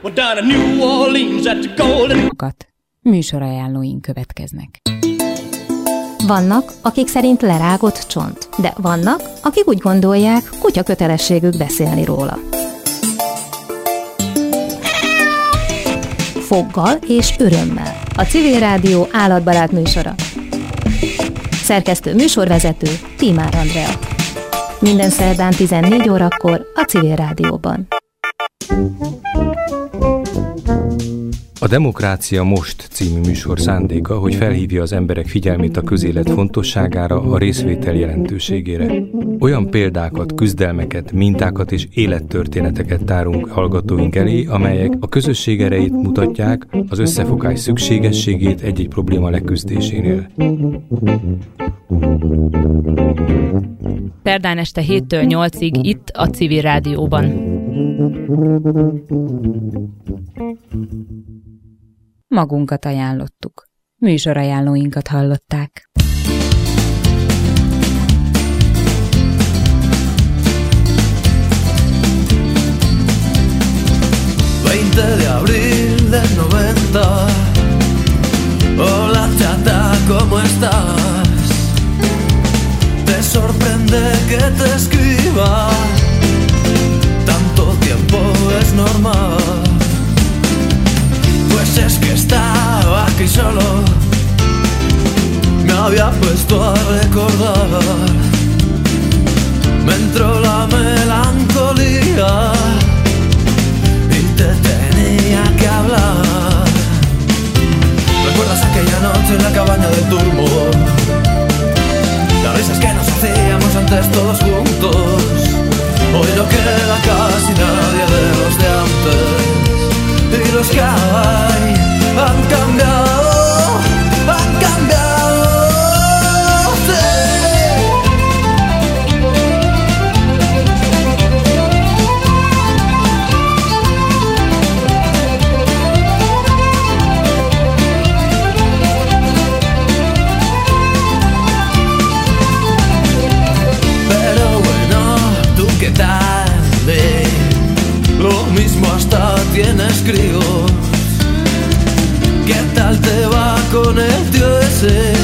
Műsorajánlóink következnek. Vannak, akik szerint lerágott csont, de vannak, akik úgy gondolják, kutya kötelességük beszélni róla. Foggal és örömmel. A Civil Rádió állatbarát műsora. Szerkesztő műsorvezető Tímár Andrea. Minden szerdán 14 órakor a Civil Rádióban. A Demokrácia Most című műsor szándéka, hogy felhívja az emberek figyelmét a közélet fontosságára, a részvétel jelentőségére. Olyan példákat, küzdelmeket, mintákat és élettörténeteket tárunk hallgatóink elé, amelyek a közösség erejét mutatják, az összefogás szükségességét egy-egy probléma leküzdésénél. Szerdán este 7-től 8-ig itt a Civil Rádióban. Magunkat ajánlottuk. Műsorajánlóinkat hallották. 20 de abril del 90. Hola chata, ¿cómo estás? Te sorprende que te escriba. Tanto tiempo es normal. Pues es que estaba aquí solo. Me había puesto a recordar. Me entró la melancolía y te tenía que hablar. ¿Recuerdas aquella noche en la cabaña del Turbo? Las risas que nos hacíamos antes todos juntos. Hoy no queda casi nadie de los de antes. Y los que hay han cambiado, han cambiado, sí. Pero bueno, ¿tú qué tal? Lo mismo hasta tienes críos. ¿Qué tal te va con el tío ese?